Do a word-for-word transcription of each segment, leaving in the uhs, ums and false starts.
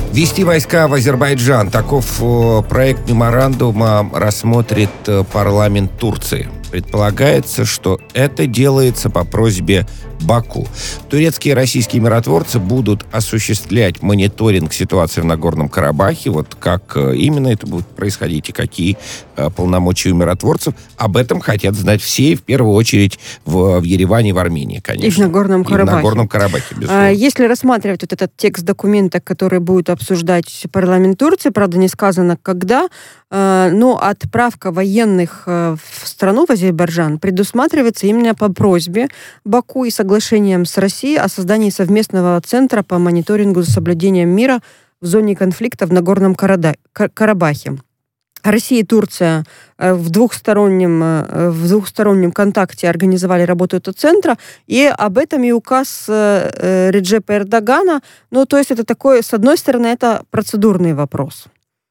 Ввести войска в Азербайджан. Таков проект меморандума рассмотрит парламент Турции. Предполагается, что это делается по просьбе Баку. Турецкие и российские миротворцы будут осуществлять мониторинг ситуации в Нагорном Карабахе. Вот как именно это будет происходить и какие полномочия у миротворцев. Об этом хотят знать все, в первую очередь в, в Ереване, в Армении, конечно. И в Нагорном Карабахе. И в Нагорном Карабахе, безусловно. Если рассматривать вот этот текст документа, который будет обсуждать парламент Турции, правда, не сказано когда, но отправка военных в страну, в Азербайджан, предусматривается именно по просьбе Баку и соглашением с Россией о создании совместного центра по мониторингу за соблюдением мира в зоне конфликта в Нагорном Карабахе. Россия и Турция в двухстороннем, в двухстороннем контакте организовали работу этого центра, и об этом и указ Реджепа Эрдогана. Ну, то есть это такой, с одной стороны, это процедурный вопрос.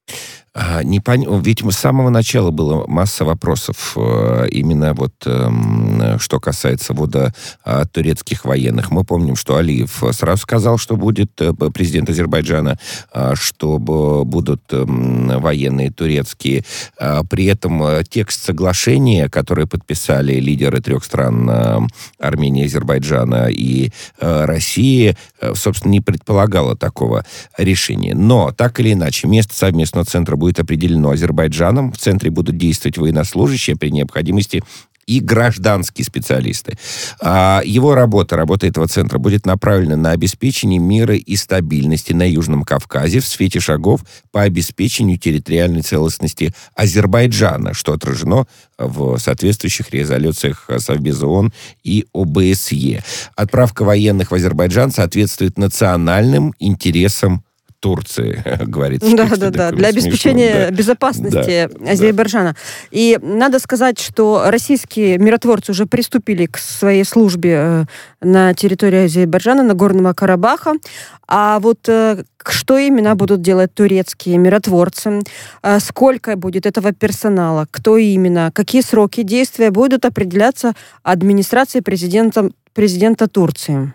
Не пон... Ведь с самого начала было масса вопросов именно вот что касается ввода турецких военных. Мы помним, что Алиев сразу сказал, что будет президент Азербайджана, что будут военные турецкие. При этом текст соглашения, который подписали лидеры трех стран Армении, Азербайджана и России, собственно, не предполагало такого решения. Но, так или иначе, место совместного центра будет будет определено Азербайджаном. В центре будут действовать военнослужащие, при необходимости и гражданские специалисты. А его работа, работа этого центра будет направлена на обеспечение мира и стабильности на Южном Кавказе в свете шагов по обеспечению территориальной целостности Азербайджана, что отражено в соответствующих резолюциях Совбеза ООН и О Бэ С Е. Отправка военных в Азербайджан соответствует национальным интересам Турции, говорится. Да, да, да, для обеспечения смешно, да. безопасности да, Азербайджана. Да. И надо сказать, что российские миротворцы уже приступили к своей службе на территории Азербайджана, Нагорного Карабаха. А вот что именно будут делать турецкие миротворцы, сколько будет этого персонала, кто именно, какие сроки действия будут определяться администрацией президента, президента Турции.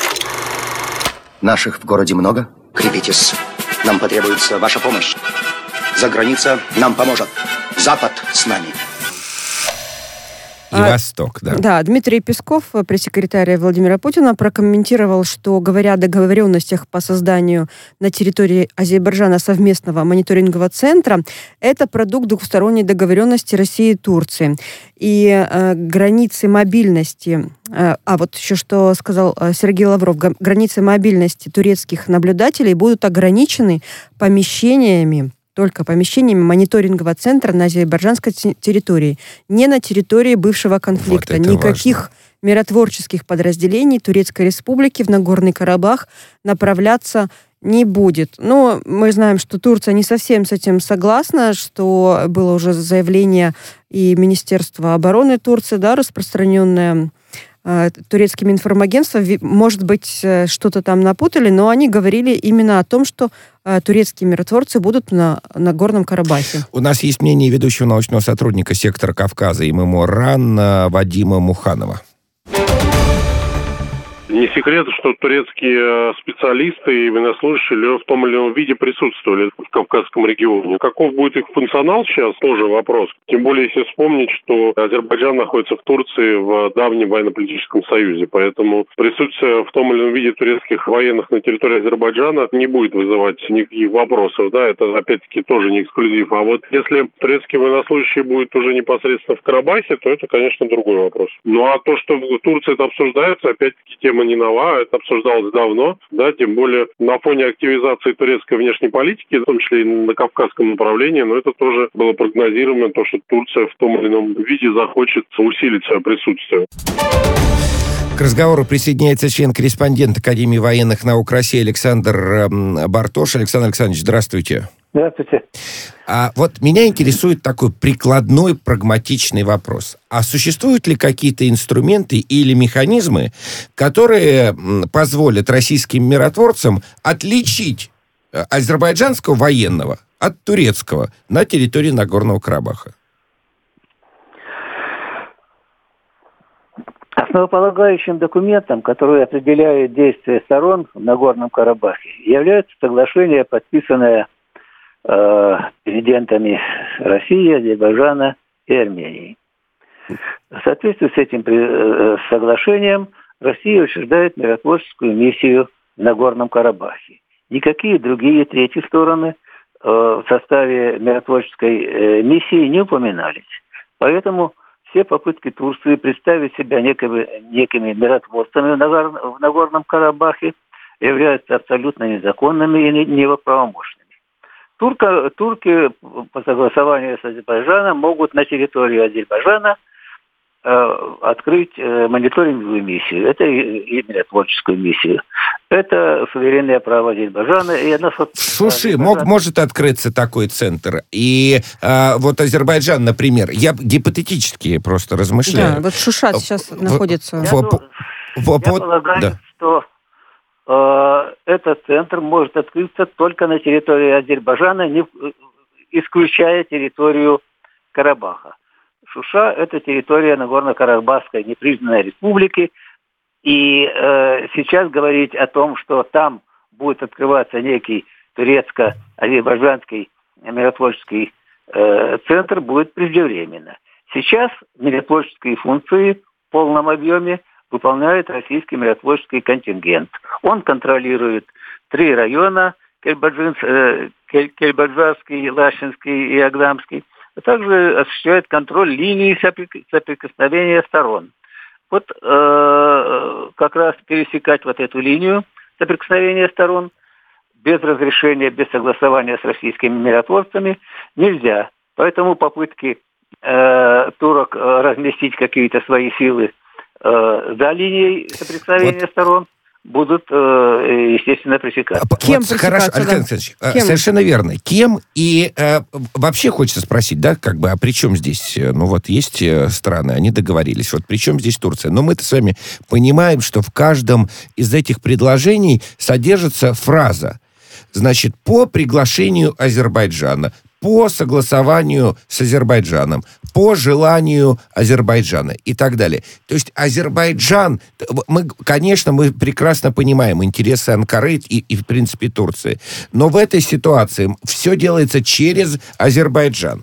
Наших в городе много? Крепитесь. Нам потребуется ваша помощь. За граница нам поможет. Запад с нами. И Восток, да. Да, Дмитрий Песков, пресс-секретарь Владимира Путина, прокомментировал, что, говоря о договоренностях по созданию на территории Азербайджана совместного мониторингового центра, это продукт двухсторонней договоренности России и Турции. И э, границы мобильности, э, а вот еще что сказал э, Сергей Лавров, границы мобильности турецких наблюдателей будут ограничены помещениями, только помещениями мониторингового центра на азербайджанской территории, не на территории бывшего конфликта. Вот никаких важно. Миротворческих подразделений Турецкой Республики в Нагорный Карабах направляться не будет. Но мы знаем, что Турция не совсем с этим согласна, что было уже заявление и Министерства обороны Турции, да, распространенное турецким информагентством. Может быть, что-то там напутали, но они говорили именно о том, что турецкие миротворцы будут на Нагорном Карабахе. У нас есть мнение ведущего научного сотрудника сектора Кавказа и ММО РАН Вадима Муханова. Не секрет, что турецкие специалисты и военнослужащие в том или ином виде присутствовали в Кавказском регионе. Каков будет их функционал сейчас, тоже вопрос. Тем более, если вспомнить, что Азербайджан находится в Турции в давнем военно-политическом союзе. Поэтому присутствие в том или ином виде турецких военных на территории Азербайджана не будет вызывать никаких вопросов. Да, это, опять-таки, тоже не эксклюзив. А вот если турецкие военнослужащие будут уже непосредственно в Карабахе, то это, конечно, другой вопрос. Ну а то, что в Турции это обсуждается, опять-таки, тема не нова, это обсуждалось давно, да, тем более на фоне активизации турецкой внешней политики, в том числе и на Кавказском направлении, но это тоже было прогнозируемо, то, что Турция в том или ином виде захочет усилить свое присутствие. К разговору присоединяется член-корреспондент Академии военных наук России Александр Бартош. Александр Александрович, здравствуйте. Здравствуйте. А вот меня интересует такой прикладной, прагматичный вопрос. А существуют ли какие-то инструменты или механизмы, которые позволят российским миротворцам отличить азербайджанского военного от турецкого на территории Нагорного Карабаха? Основополагающим документом, который определяет действия сторон в Нагорном Карабахе, является соглашение, подписанное э, президентами России, Азербайджана и Армении. В соответствии с этим э, соглашением Россия учреждает миротворческую миссию в Нагорном Карабахе. Никакие другие третьи стороны э, в составе миротворческой э, миссии не упоминались. Поэтому все попытки Турции представить себя некими, некими миротворцами в, Нагор, в Нагорном Карабахе являются абсолютно незаконными и неправомощными. Турка, турки по согласованию с Азербайджаном могут на территории Азербайджана открыть мониторинговую миссию. Это и, и миротворческую миссию. Это суверенное право Азербайджана. И оно, Слушай, Азербайджан... мог, может открыться такой центр. И а, вот Азербайджан, например, я гипотетически просто размышляю. Да, вот Шушат сейчас в, находится. Я, в, в, в, я в, полагаю, да. что э, этот центр может открыться только на территории Азербайджана, не исключая территорию Карабаха. Шуша – это территория Нагорно-Карабахской непризнанной республики. И э, сейчас говорить о том, что там будет открываться некий турецко-азербайджанский миротворческий э, центр, будет преждевременно. Сейчас миротворческие функции в полном объеме выполняет российский миротворческий контингент. Он контролирует три района – Кельбаджарский, Лащинский и Агдамский, а также осуществляет контроль линии соприкосновения сторон. Вот э, как раз пересекать вот эту линию соприкосновения сторон без разрешения, без согласования с российскими миротворцами нельзя. Поэтому попытки э, турок э, разместить какие-то свои силы э, за линией соприкосновения вот. сторон будут, естественно, пресекаться. Кем вот, хорошо, Александр Александрович, Кем? совершенно верно. Кем? И э, вообще хочется спросить, да, как бы, а при чем здесь, ну вот есть страны, они договорились, вот при чем здесь Турция? Но мы-то с вами понимаем, что в каждом из этих предложений содержится фраза, значит, по приглашению Азербайджана, по согласованию с Азербайджаном, по желанию Азербайджана и так далее. То есть Азербайджан, мы, конечно, мы прекрасно понимаем интересы Анкары и, и, в принципе, Турции, но в этой ситуации все делается через Азербайджан.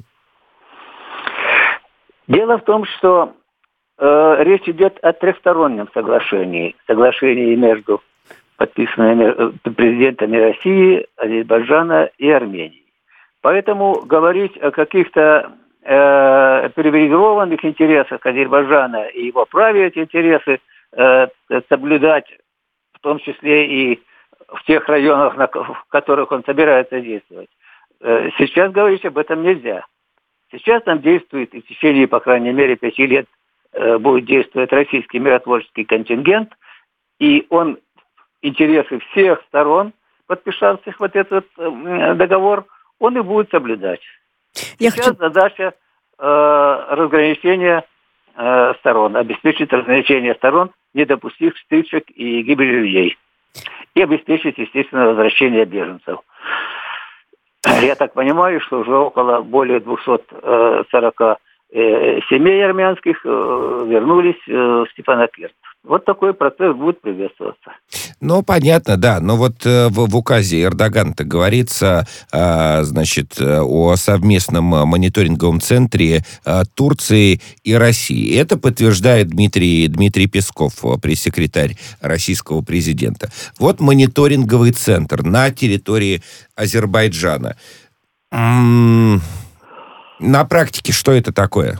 Дело в том, что э, речь идет о трехстороннем соглашении. Соглашении между подписанными президентами России, Азербайджана и Армении. Поэтому говорить о каких-то э, привилегированных интересах Азербайджана и его праве эти интересы э, соблюдать, в том числе и в тех районах, на, в которых он собирается действовать, э, сейчас говорить об этом нельзя. Сейчас там действует, и в течение, по крайней мере, пяти лет э, будет действовать российский миротворческий контингент, и он интересы всех сторон, подписавших вот этот э, договор, он и будет соблюдать. Я Сейчас хочу... задача э, разграничения э, сторон, обеспечить разграничение сторон, не допустив стычек и гибели людей. И обеспечить, естественно, возвращение беженцев. Я так понимаю, что уже около более двухсот сорока э, семей армянских э, вернулись э, в Степанакерт. Вот такой процесс будет приветствоваться. Ну, понятно, да. Но вот э, в, в указе Эрдогана-то говорится, э, значит, о совместном мониторинговом центре э, Турции и России. Это подтверждает Дмитрий, Дмитрий Песков, пресс-секретарь российского президента. Вот мониторинговый центр на территории Азербайджана. М-м- на практике что это такое?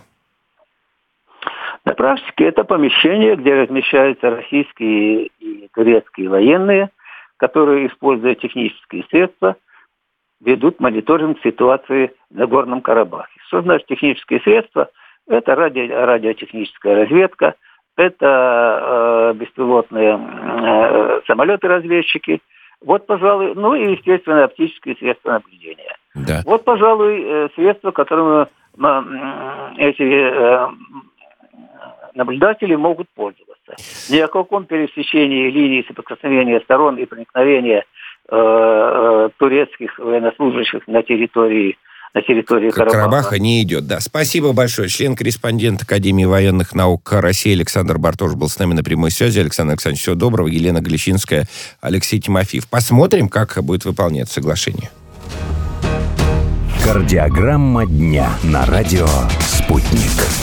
На практике это помещение, где размещаются российские и турецкие военные, которые, используя технические средства, ведут мониторинг ситуации в Нагорном Карабахе. Что значит технические средства? Это ради, радиотехническая разведка, это э, беспилотные э, самолеты-разведчики, вот, пожалуй, ну и, естественно, оптические средства наблюдения. Да. Вот, пожалуй, э, средства, которыми э, эти... Э, наблюдатели могут пользоваться. Ни о каком пересечении линии соприкосновения сторон и проникновения э, э, турецких военнослужащих на территории на территории Карабаха. Карабаха не идет, да. Спасибо большое. Член-корреспондент Академии военных наук России Александр Бартош был с нами на прямой связи. Александр Александрович, всего доброго. Елена Галищинская, Алексей Тимофеев. Посмотрим, как будет выполняться соглашение. Кардиограмма дня на радио «Спутник».